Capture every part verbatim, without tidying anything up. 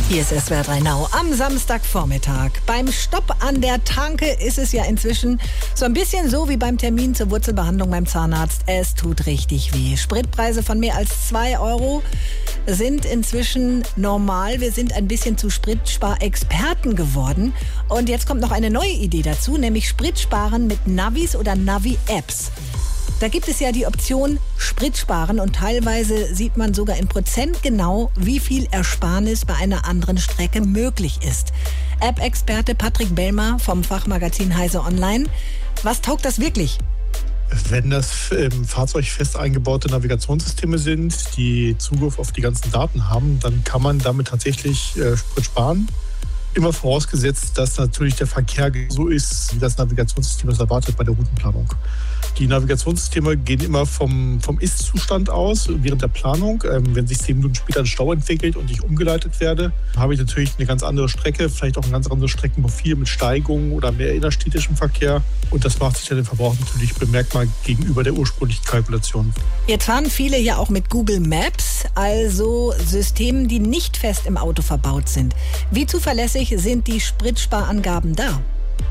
Hier ist S W R drei Now am Samstagvormittag. Beim Stopp an der Tanke ist es ja inzwischen so ein bisschen so wie beim Termin zur Wurzelbehandlung beim Zahnarzt. Es tut richtig weh. Spritpreise von mehr als zwei Euro sind inzwischen normal. Wir sind ein bisschen zu Spritsparexperten geworden. Und jetzt kommt noch eine neue Idee dazu, nämlich Spritsparen mit Navis oder Navi-Apps. Da gibt es ja die Option Spritsparen und teilweise sieht man sogar in Prozent genau, wie viel Ersparnis bei einer anderen Strecke möglich ist. App-Experte Patrick Bellmer vom Fachmagazin Heise Online. Was taugt das wirklich? Wenn das im Fahrzeug fest eingebaute Navigationssysteme sind, die Zugriff auf die ganzen Daten haben, dann kann man damit tatsächlich äh, Sprit sparen. Immer vorausgesetzt, dass natürlich der Verkehr so ist, wie das Navigationssystem es erwartet bei der Routenplanung. Die Navigationssysteme gehen immer vom, vom Ist-Zustand aus während der Planung. Ähm, wenn sich zehn Minuten später ein Stau entwickelt und ich umgeleitet werde, habe ich natürlich eine ganz andere Strecke, vielleicht auch ein ganz anderes Streckenprofil mit Steigungen oder mehr innerstädtischem Verkehr. Und das macht sich dann den Verbraucher natürlich bemerkbar gegenüber der ursprünglichen Kalkulation. Jetzt fahren viele ja auch mit Google Maps, also Systemen, die nicht fest im Auto verbaut sind. Wie zuverlässig sind die Spritsparangaben da?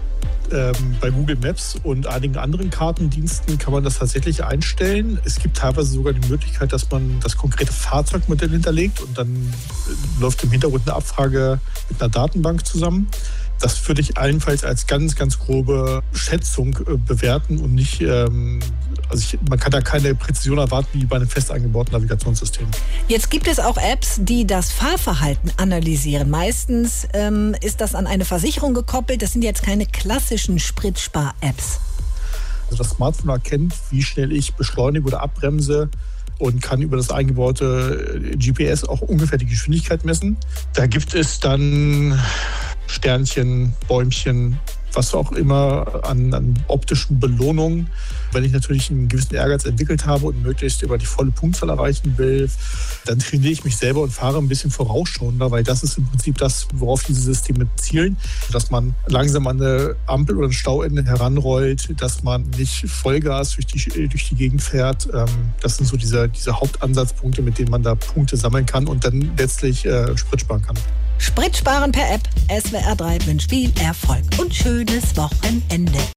Ähm, bei Google Maps und einigen anderen Kartendiensten kann man das tatsächlich einstellen. Es gibt teilweise sogar die Möglichkeit, dass man das konkrete Fahrzeugmodell hinterlegt und dann äh, läuft im Hintergrund eine Abfrage mit einer Datenbank zusammen. Das würde ich allenfalls als ganz, ganz grobe Schätzung äh, bewerten und nicht, ähm, also ich, man kann da keine Präzision erwarten wie bei einem fest eingebauten Navigationssystem. Jetzt gibt es auch Apps, die das Fahrverhalten analysieren. Meistens ähm, ist das an eine Versicherung gekoppelt. Das sind jetzt keine klassischen Spritspar-Apps. Also das Smartphone erkennt, wie schnell ich beschleunige oder abbremse und kann über das eingebaute G P S auch ungefähr die Geschwindigkeit messen. Da gibt es dann Sternchen, Bäumchen, was auch immer an, an optischen Belohnungen. Wenn ich natürlich einen gewissen Ehrgeiz entwickelt habe und möglichst über die volle Punktzahl erreichen will, dann trainiere ich mich selber und fahre ein bisschen vorausschauender, weil das ist im Prinzip das, worauf diese Systeme zielen, dass man langsam an eine Ampel oder ein Stauende heranrollt, dass man nicht Vollgas durch die, durch die Gegend fährt. Das sind so diese, diese Hauptansatzpunkte, mit denen man da Punkte sammeln kann und dann letztlich äh, Sprit sparen kann. Spritsparen per App. S W R drei wünscht viel Erfolg und schönes Wochenende.